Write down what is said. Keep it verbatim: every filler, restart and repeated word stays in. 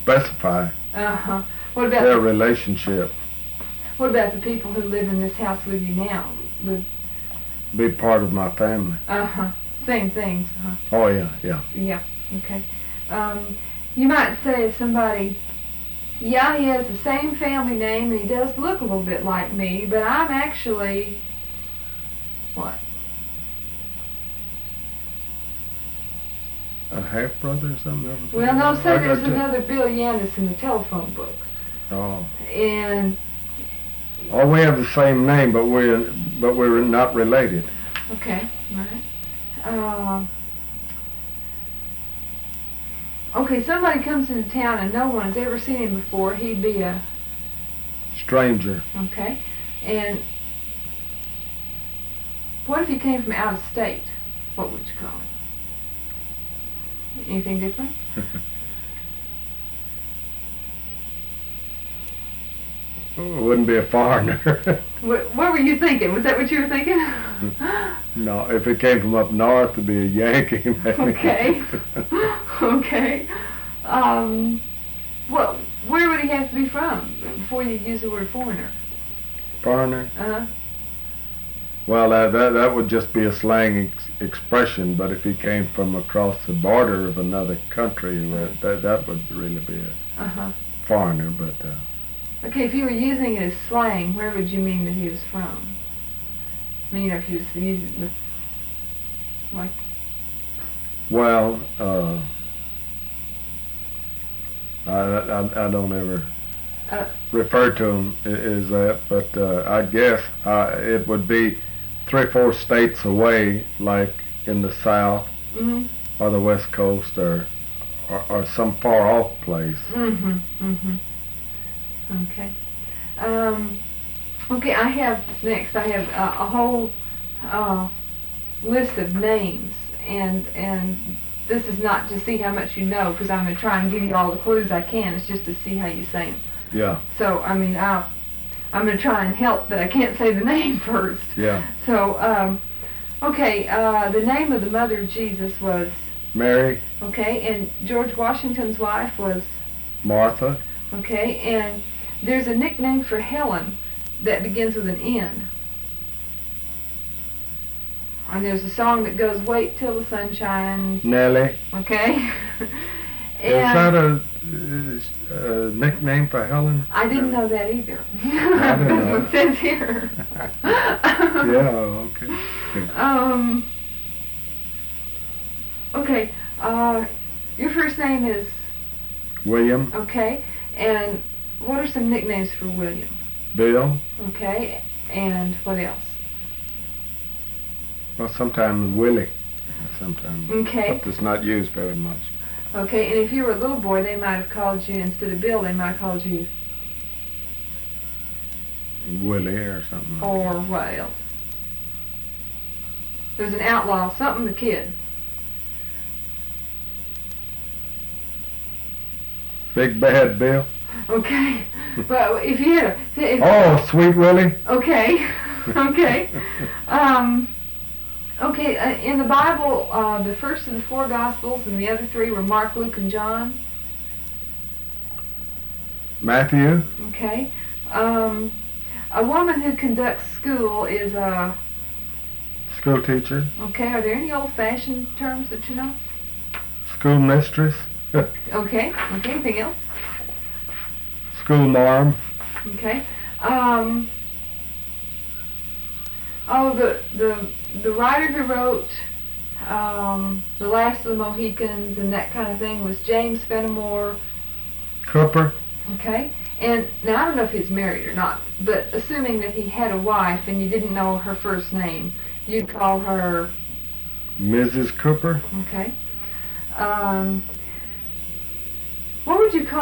specify Uh-huh. What about their the, relationship. what about the people who live in this house with you now? With, Be part of my family. uh-huh. Same things, huh? Oh yeah, yeah. Yeah, okay. Um, you might say if somebody, yeah, he has the same family name and he does look a little bit like me, but I'm actually, what? A half brother or something? That was Well, no, say I- I there's just- another Bill Yandis in the telephone book. Oh. And, Oh, we have the same name, but we're but we're not related. okay, all right. Um, okay, somebody comes into town and no one has ever seen him before. He'd be a, Stranger. okay. And what if he came from out of state? What would you call him? Anything different? Wouldn't be a foreigner. What, what were you thinking? Was that what you were thinking? No, if it came from up north, it'd be a Yankee. Maybe. Okay. Okay. Um, well, where would he have to be from before you use the word foreigner? Foreigner. Uh-huh. Well, that, that that would just be a slang ex- expression. But if he came from across the border of another country, uh, that that would really be a Uh-huh. foreigner. But uh, Okay, if you were using it as slang, where would you mean that he was from? I mean, you know, if you was using the, like, well, uh, I, I I don't ever uh, refer to him i- as that, but uh, I guess uh, it would be three, four states away, like in the South mm-hmm, or the West Coast, or or, or some far off place. mm-hmm, mm-hmm. Okay. Um, okay, I have, next, I have uh, a whole uh, list of names, and and this is not to see how much you know, because I'm going to try and give you all the clues I can. It's just to see how you say them. Yeah, So, I mean, I'll, I'm going to try and help, but I can't say the name first. yeah. So, um, okay, uh, the name of the mother of Jesus was, Mary, okay, and George Washington's wife was, Martha, okay, and there's a nickname for Helen that begins with an N. And there's a song that goes, "Wait till the sun shines," Nellie. okay? Is that a, uh, a nickname for Helen? I didn't know that either. I didn't That's know. what it says here. Yeah, okay. Um. Okay. Uh, your first name is William, okay, and what are some nicknames for William? Bill. Okay, and what else? Well, sometimes Willie. Sometimes. Okay. But it's not used very much. Okay, and if you were a little boy, they might have called you, instead of Bill, they might have called you, Willie or something. Like or what else? There's an outlaw, something the kid. Big Bad Bill. Okay, well, if you had a, if, Oh, Sweet Willie. okay, okay, um, okay, uh, in the Bible, uh, the first of the four Gospels and the other three were Mark, Luke, and John, Matthew. okay, um, a woman who conducts school is a, School teacher. okay, are there any old-fashioned terms that you know? School mistress. Okay, okay, anything else? School marm. Okay, um, oh, the, the, the writer who wrote, um, The Last of the Mohicans and that kind of thing was James Fenimore, Cooper. okay? And now I don't know if he's married or not, but assuming that he had a wife and you didn't know her first name, you'd call her, Missus Cooper. okay? Um, what would you call